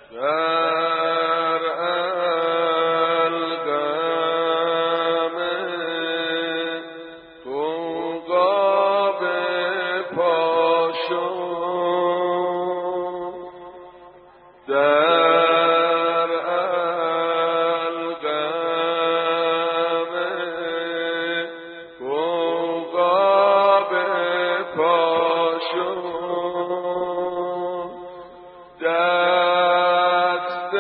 در القم غوغا به پا شد، در القم غوغا به پا شد، دست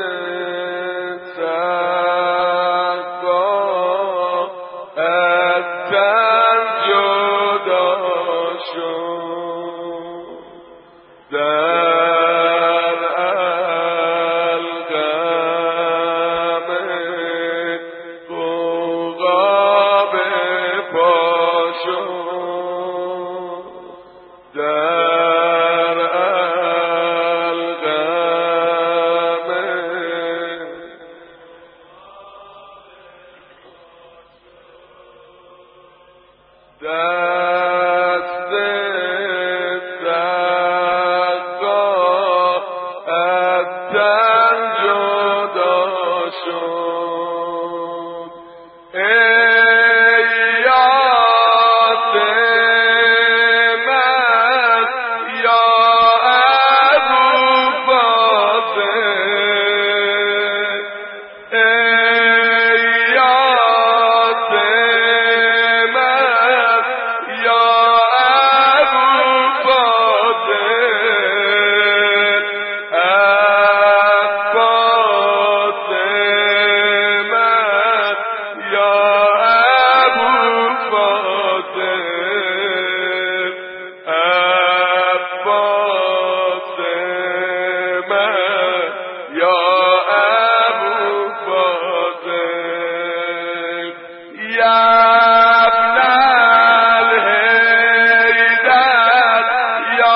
سقا از تن جدا شد، در القم غوغا به پا شد، در القم دست سقا از تن جدا شد. ای یاد من یا ابوالفاضل، ای یاد من یا ابوالفاضل، عباس من یا ابوالفاضل، عباس من یا ابوالفاضل، یا ابن الحیدر یا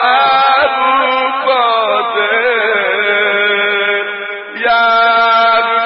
ابوالفاضل، یا ابن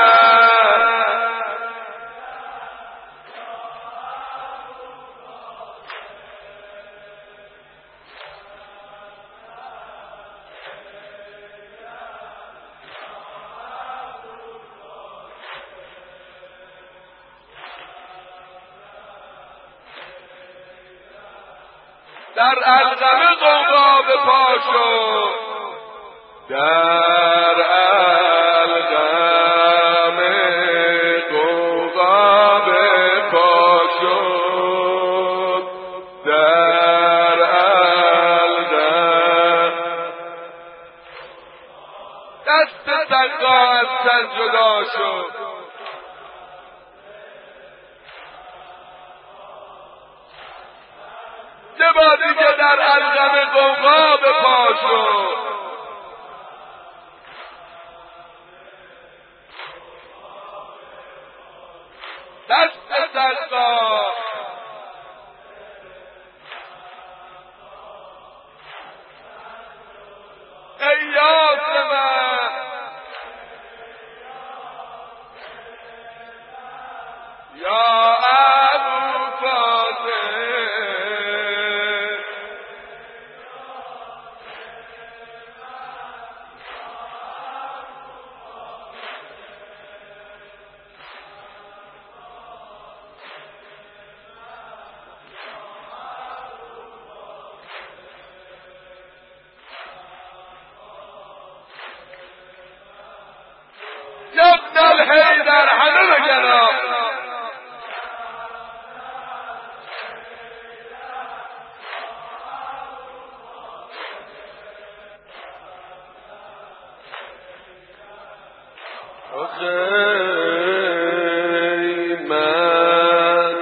در القم غوغا به پا شد، در القم غوغا به پا شد، در القم دست سقا از تن جدا شد، یه بار دیگه در القم غوغا به پا شد، دست سقا ای یاس من یا ابوالفاضل، یا ابن الحیدر همه بگرم، من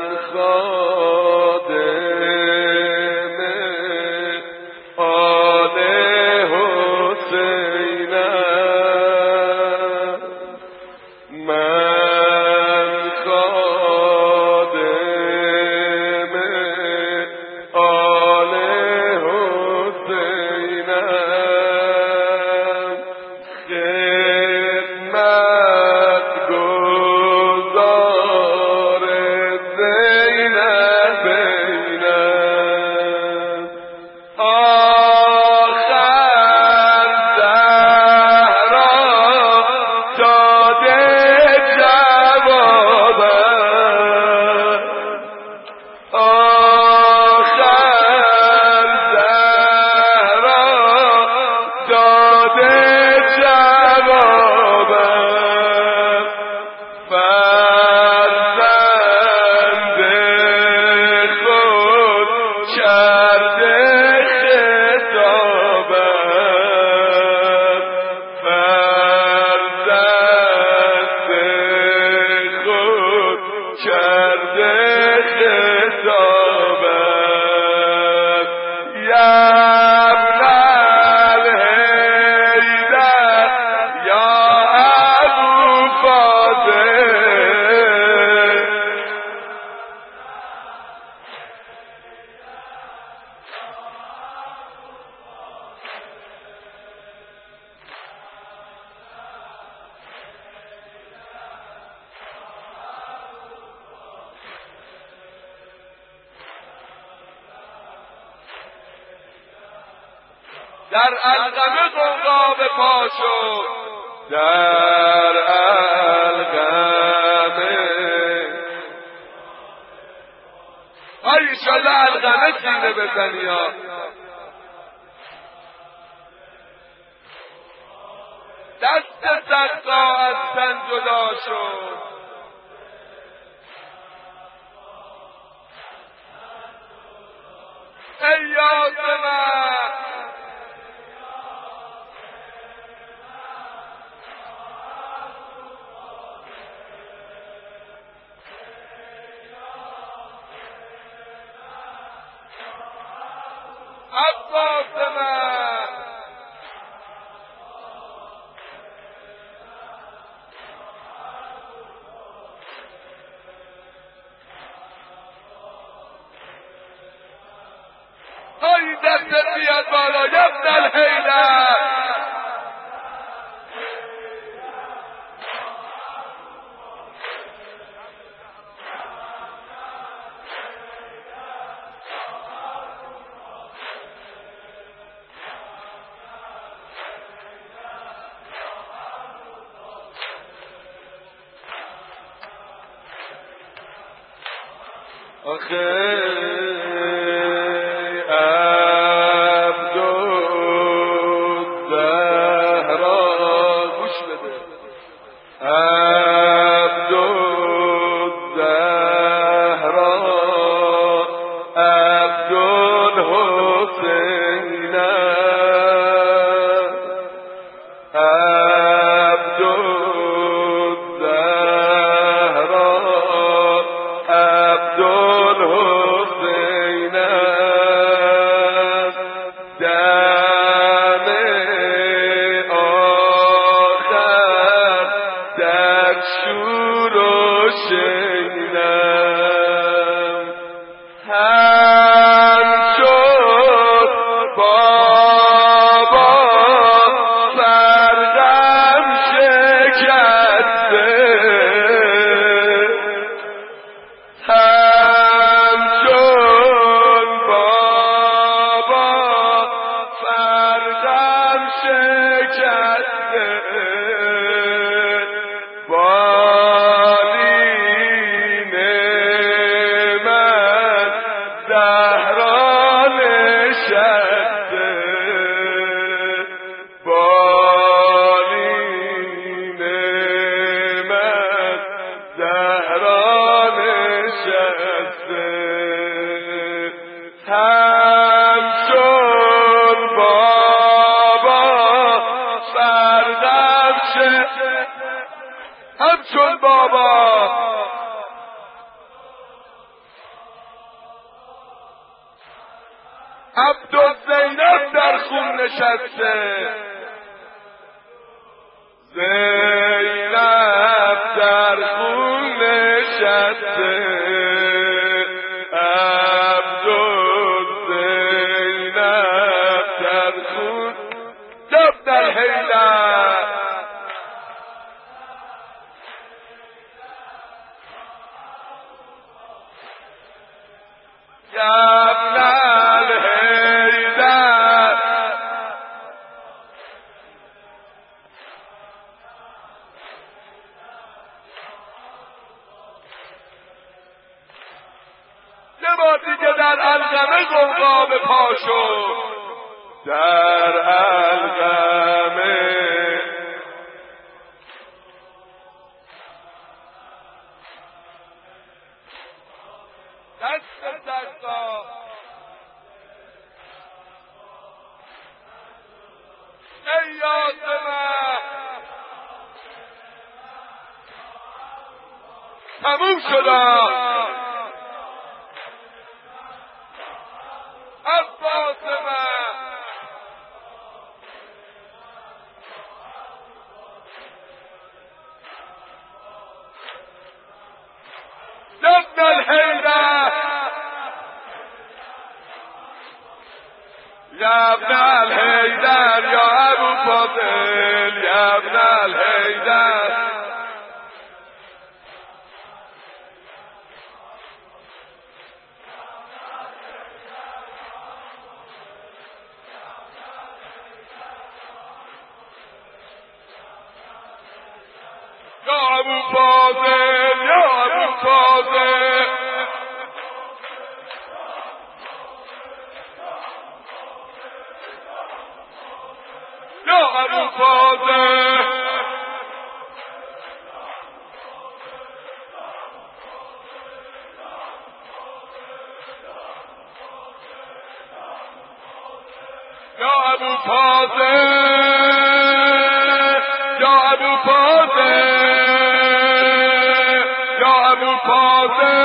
خادم آل حسینم، من خادم آل حسینم، خدمت در القمه قوقا به پا شد، در القمه. ایشالله القمه سینه بزنی ها. دست سقا از تن جدا شد، ای یاسمن عباس من، ای دست بیاد بالا ابن الحیدر. آخه عبدالزهرا، گوش بده، عبدالزهرا عبدالحسین، شور و شینم همچون بابا سرغم شکسته، همچون بابا سرغم شکسته، بالین من زهرا نشسته، بالین من زهرا نشسته، همچون بابا سرغم شکسته، همچون بابا عبدالزینب در خون نشسته، زینب در خون نشسته، عبدالزینب در خون، ابن الحیدر. یا ابن الحیدر، یه بار دیگه در القمه قوقا به پا شد، در القمه. دست سقا ای یاسمن، تموم شد. عباس من، ابن الحیدر، یا ابن الحیدر، یا ابو فاضل، یا ابن الحیدر. ابو فاضل یا ابو فاضل یا ابو فاضل یا ابو فاضل یا ابو فاضل یا ابو فاضل